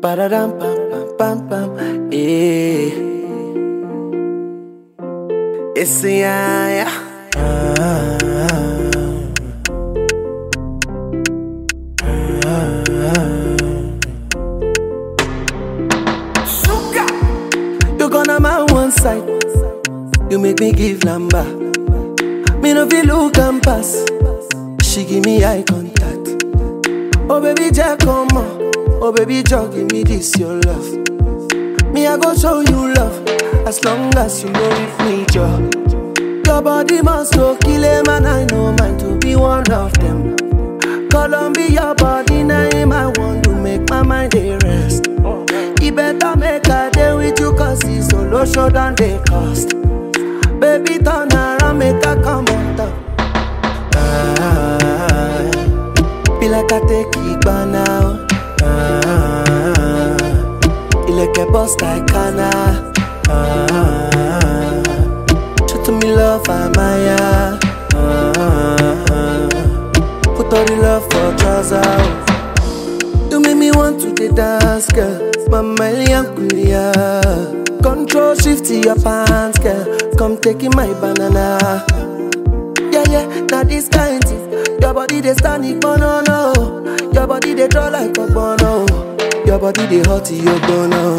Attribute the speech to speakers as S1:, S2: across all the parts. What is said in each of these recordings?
S1: Ba-da-dum, pam, pam, pam, pam. Yeah. It's a yeah. Sugar. You gonna my one side. You make me give lamba. Me no feel look and pass. She give me eye contact. Oh baby, Jack, come on. Oh baby, Jack, give me this your love. Me I go show you love. As long as you know with me, Joe. Your body must go kill him, and I know mine to be one of them. Columbia body name, I want to make my mind a rest. You better make a day with you, cause it's solo show than they cost. Baby, turn around, make a come on top. Feel like I take it by now. You like a boss like Kana. Show to me love, Amaya. Put all the love for trousers. You make me want to the dance, girl. Mama Yankulia. Control shift to your pants, girl. Come taking my banana. Yeah, yeah, now this kind thing. Your body they stand it, no. Your body they draw like a bono. Your body they hot to your bono.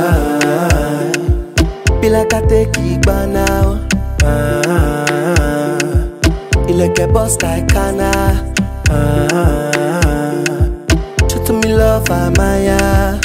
S1: Feel like I take it by now. You like a boss like Kana. Show to me love, Amaya.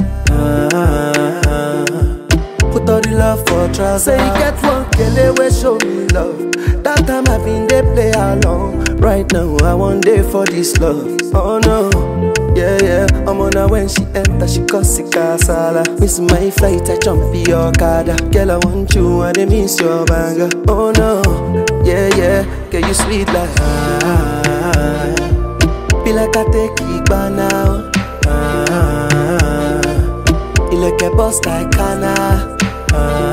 S1: Put all the love for trousers. Say you get one kele we show me love. That time I been they play along. Right now I want day for this love. Oh no, yeah, yeah. I'm on her when she enter, she cause sick sala. Miss my flight, I jump in your car. Girl, I want you, I dey miss your banger. Oh no, yeah, yeah. Girl, you sweet like feel like I take it by now. You like a boss like Kana.